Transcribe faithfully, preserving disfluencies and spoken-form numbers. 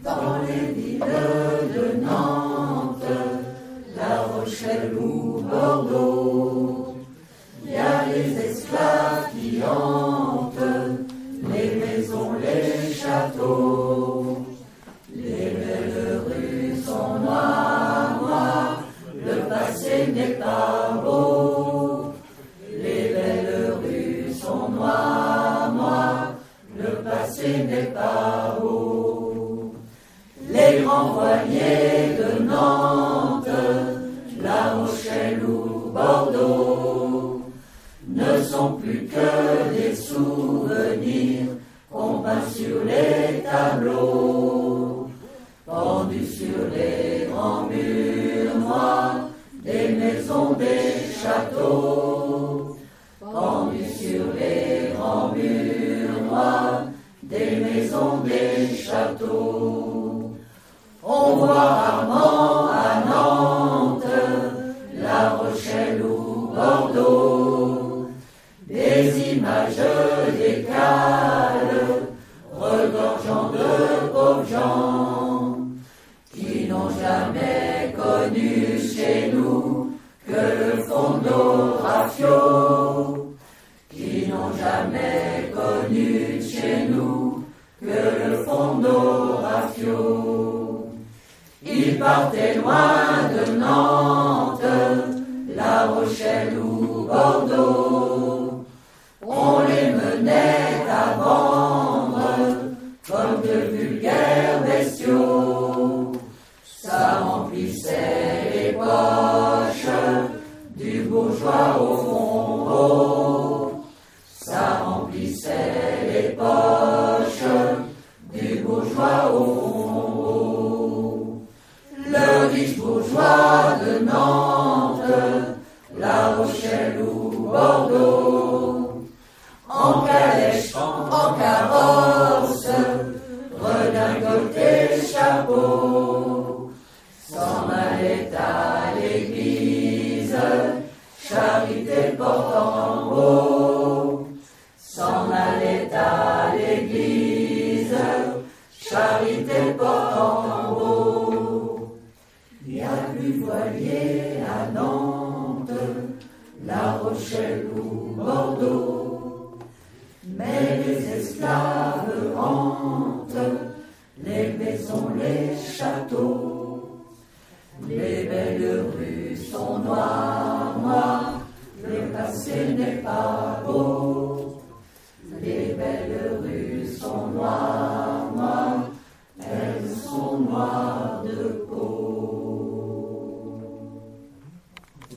Dans les villes de Nantes, La Rochelle ou Bordeaux, il y a les esclaves qui hantent les maisons, les châteaux. Les belles rues sont noires, noires, le passé n'est pas beau. Les belles rues sont noires, noires, le passé n'est pas beau. Les grands voiliers de Nantes, La Rochelle ou Bordeaux ne sont plus que des souvenirs qu'on peint sur les tableaux. Pendus sur les grands murs noirs des maisons, des châteaux. Pendus sur les grands murs noirs des maisons, des châteaux. On voit rarement à Nantes, La Rochelle ou Bordeaux des images d'écales regorgeant de pauvres gens qui n'ont jamais connu chez nous que le fondo rafio, qui n'ont jamais connu chez nous que le fondo rafio. Ils partaient loin de Nantes, La Rochelle ou Bordeaux. On les menait à vendre comme de vulgaires bestiaux. Ça remplissait les poches du bourgeois au fond haut. Ça remplissait les poches du bourgeois au fond haut. Le riche bourgeois de Nantes, La Rochelle ou Bordeaux, en calèche, en carrosse, redingote et chapeau, s'en allait à l'église, charité portant haut. S'en allait à l'église, charité portant haut. Il n'y a plus voilier à Nantes, La Rochelle ou Bordeaux, mais les esclaves hantent les maisons, les châteaux. Les belles rues sont noires, noires, le passé n'est pas beau. Les belles rues sont noires, noires, elles sont noires de peau.